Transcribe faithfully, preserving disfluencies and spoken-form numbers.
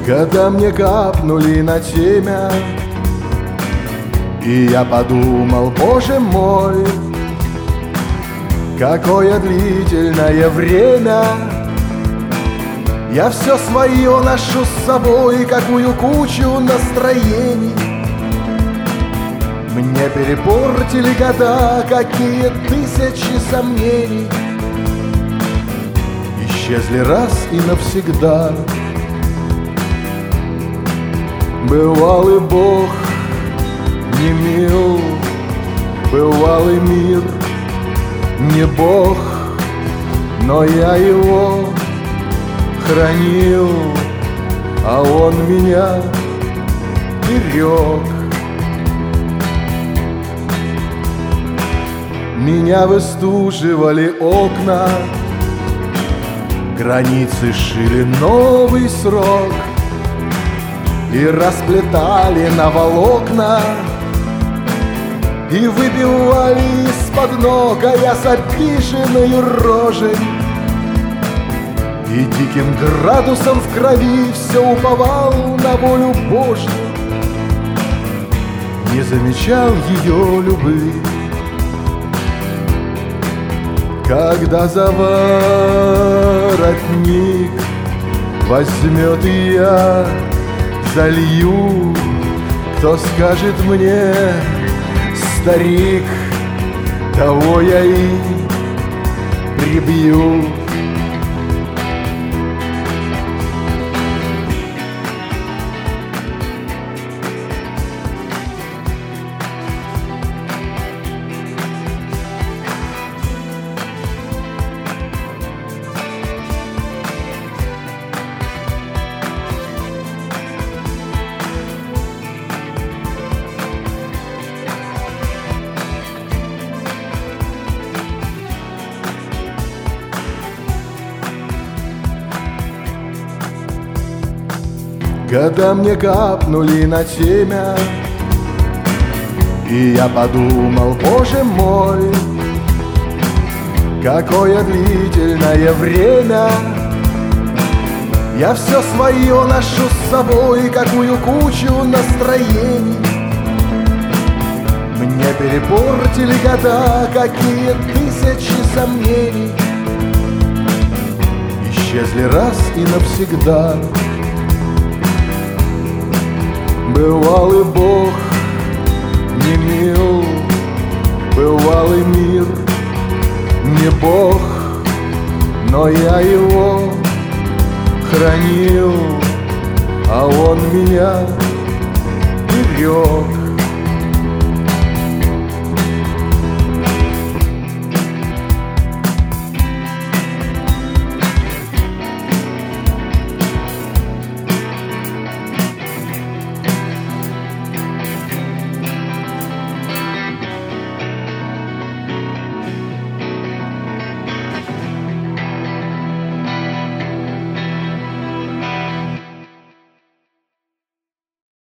Когда мне капнули на темя, и я подумал, боже мой, какое длительное время я все свое ношу с собой, какую кучу настроений. Мне перепортили года, какие тысячи сомнений исчезли раз и навсегда. Бывалый Бог не мил, бывалый мир не Бог, но я его хранил, а он меня берег. Меня выстуживали окна, границы шили новый срок и расплетали на волокна, и выбивали из-под ног, а я с обиженной рожей и диким градусом в крови все уповал на волю Божью, не замечал ее любви. Когда за воротник возьмет и я залью, кто скажет мне, старик, того я и прибью. Когда мне капнули на темя, и я подумал, боже мой, какое длительное время я все свое ношу с собой, какую кучу настроений. Мне перепортили года, какие тысячи сомнений исчезли раз и навсегда. Бывалый Бог не мил, бывалый мир не Бог, но я его хранил, а он меня берег.